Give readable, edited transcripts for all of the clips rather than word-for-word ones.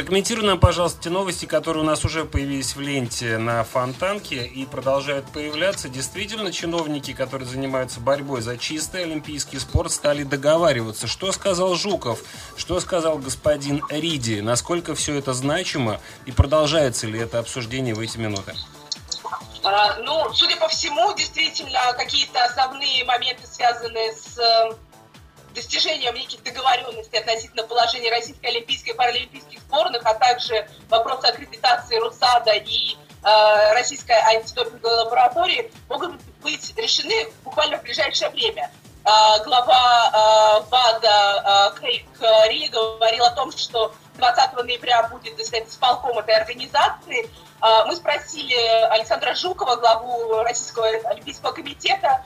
Прокомментируй нам, пожалуйста, те новости, которые у нас уже появились в ленте на Фонтанке и продолжают появляться. Действительно, чиновники, которые занимаются борьбой за чистый олимпийский спорт, стали договариваться. Что сказал Жуков? Что сказал господин Риди? Насколько все это значимо? И продолжается ли это обсуждение в эти минуты? Ну, судя по всему, действительно, какие-то основные моменты, связанные с достижением неких договоренностей относительно положения российской олимпийской и паралимпийских сборных, а также вопрос аккредитации РУСАДА и российской антидопинговой лаборатории могут быть решены буквально в ближайшее время. Глава ВАДА Крейг Ри говорил о том, что 20 ноября будет заседание исполкома этой организации. Мы спросили Александра Жукова, главу Российского олимпийского комитета,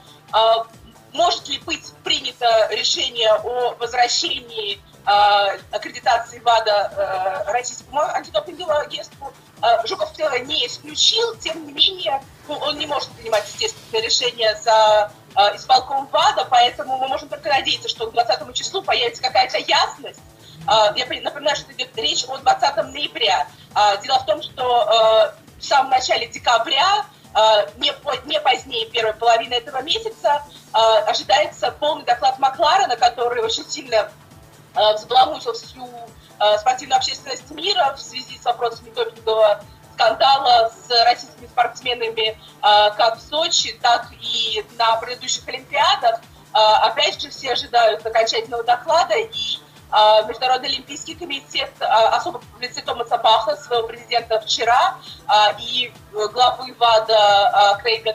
может ли быть принято решение о возвращении аккредитации ВАДА российскому антидопинговому агентству. Жуков не исключил, тем не менее, он не может принимать, естественно, решение за исполком ВАДА, поэтому мы можем только надеяться, что к 20 числу появится какая-то ясность. Я напоминаю, что идет речь о 20 ноября. Дело в том, что в самом начале декабря, не позднее первой половины этого месяца, ожидается полный доклад Макларена, который очень сильно взбаламутил всю спортивную общественность мира в связи с вопросами допингового скандала с российскими спортсменами как в Сочи, так и на предыдущих Олимпиадах. Опять же, все ожидают окончательного доклада, и Международный олимпийский комитет, особо в лице Томаса Баха, своего президента вчера, и главы ВАДА Крейга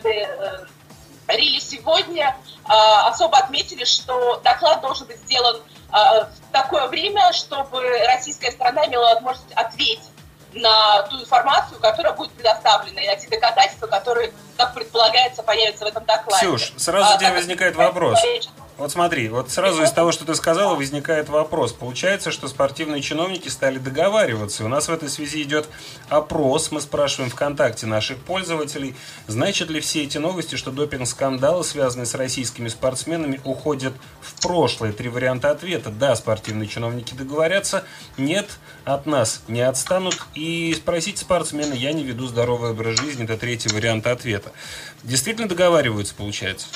Рилли сегодня особо отметили, что доклад должен быть сделан в такое время, чтобы российская сторона имела возможность ответить на ту информацию, которая будет предоставлена, и эти доказательства, которые, как предполагается, появятся в этом докладе. Ксюш, сразу у тебя возникает вопрос. Вот смотри, вот сразу из того, что ты сказала, возникает вопрос. Получается, что спортивные чиновники стали договариваться. У нас в этой связи идет опрос. Мы спрашиваем ВКонтакте наших пользователей, значат ли все эти новости, что допинг-скандалы, связанные с российскими спортсменами, уходят в прошлое. 3 варианта ответа. Да, спортивные чиновники договорятся. Нет, от нас не отстанут. И спросить спортсмена: я не веду здоровый образ жизни. Это 3-й вариант ответа. Действительно договариваются, получается?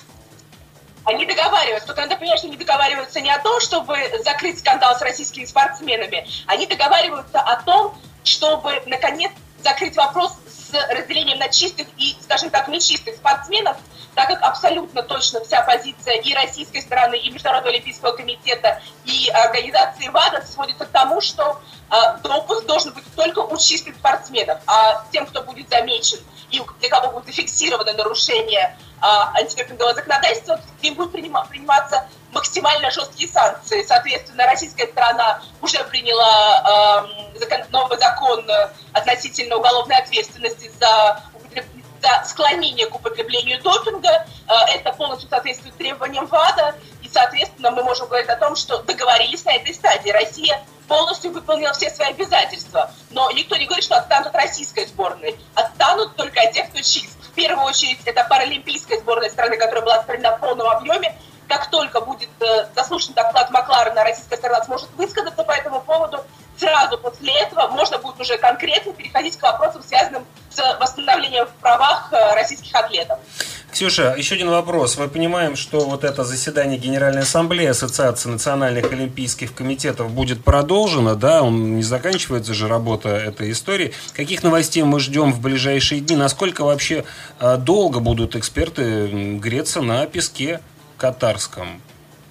Они договариваются, только надо понимать, что они договариваются не о том, чтобы закрыть скандал с российскими спортсменами, они договариваются о том, чтобы, наконец, закрыть вопрос с разделением на чистых и, скажем так, нечистых спортсменов, так как абсолютно точно вся позиция и российской стороны, и Международного олимпийского комитета, и организации ВАДА сводится к тому, что допуск должен быть только у чистых спортсменов, а тем, кто будет замечен и для кого будет зафиксировано нарушение антидопингового законодательства, им будут приниматься максимально жесткие санкции. Соответственно, российская сторона уже приняла новый закон относительно уголовной ответственности за склонение к употреблению допинга. Это полностью соответствует требованиям ВАДА, и, соответственно, мы можем говорить о том, что договорились на этой стадии. Россия полностью выполнила все свои обязательства, но никто не говорит, что отстанут от российской сборной. Отстанут только от тех, кто чист. В первую очередь, это паралимпийская сборная страны, которая была сохранена в полном объеме. Как только будет заслушан доклад Макларена, российская сторона сможет высказаться по этому поводу. Сразу после этого можно будет уже конкретно переходить к вопросам, связанным с восстановлением в правах российских атлетов. Ксюша, еще один вопрос. Мы понимаем, что вот это заседание Генеральной Ассамблеи Ассоциации национальных олимпийских комитетов будет продолжено, да? Он не заканчивается же работа этой истории. Каких новостей мы ждем в ближайшие дни? Насколько вообще долго будут эксперты греться на песке катарском?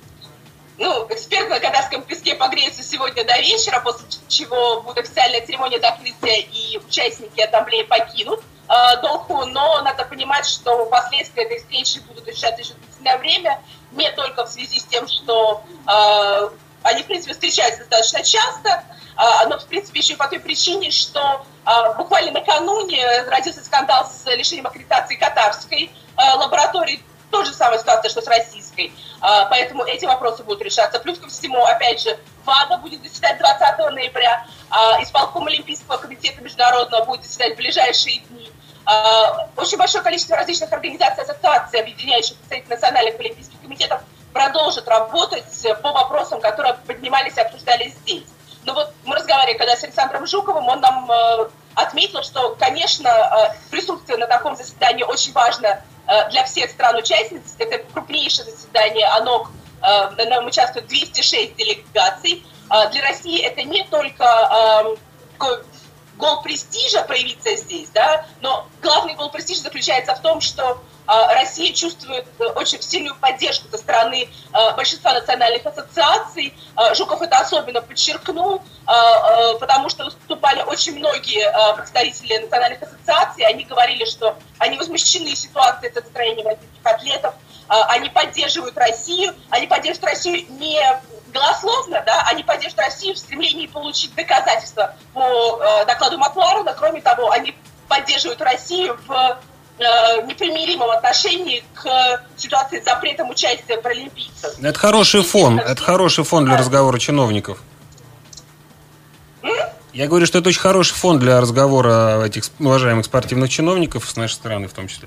Ну, эксперты на катарском песке погреются сегодня до вечера, после чего будет официальная церемония закрытия, и участники ассамблеи покинут Доху, но надо понимать, что последствия этой встречи будут решаться еще длительное время, не только в связи с тем, что они, в принципе, встречаются достаточно часто, но, в принципе, еще и по той причине, что буквально накануне родился скандал с лишением аккредитации катарской лаборатории. Та же самая ситуация, что с российской. Поэтому эти вопросы будут решаться. Плюс ко всему, опять же, ВАДА будет заседать 20 ноября, исполком Олимпийского комитета международного будет заседать в ближайшие дни. Очень большое количество различных организаций, ассоциаций, объединяющих представителей национальных олимпийских комитетов, продолжат работать по вопросам, которые поднимались и обсуждались здесь. Но вот мы разговаривали когда с Александром Жуковым, он нам отметил, что, конечно, присутствие на таком заседании очень важно для всех стран-участниц. Это крупнейшее заседание, в нем участвует 206 делегаций. Для России это не только такой гол престижа проявиться здесь, да, но главный гол престижа заключается в том, что Россия чувствует очень сильную поддержку со стороны большинства национальных ассоциаций. Жуков это особенно подчеркнул, потому что выступали очень многие представители национальных ассоциаций. Они говорили, что они возмущены ситуацией с отстранением российских атлетов, они поддерживают Россию не голословно, да, они поддерживают Россию в стремлении получить доказательства по докладу Макларена. Кроме того, они поддерживают Россию в непримиримом отношении к ситуации с запретом участия паралимпийцев. Это хороший фон для разговора чиновников. Я говорю, что это очень хороший фон для разговора этих уважаемых спортивных чиновников с нашей страны в том числе.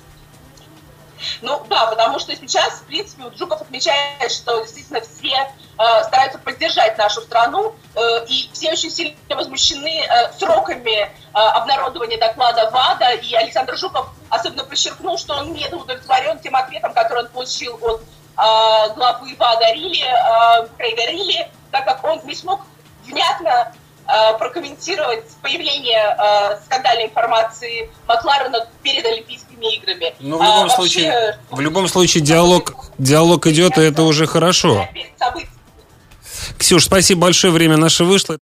Ну да, потому что сейчас, в принципе, Жуков отмечает, что действительно все стараются поддержать нашу страну, и все очень сильно возмущены сроками обнародования доклада ВАДА, и Александр Жуков особенно подчеркнул, что он не удовлетворен тем ответом, который он получил от главы ВАДА Крейга Рилли, так как он не смог внятно прокомментировать появление скандальной информации Макларена перед Олимпийскими играми. Ну, в любом случае диалог идет, и это уже хорошо. Ксюш, спасибо большое, время наше вышло.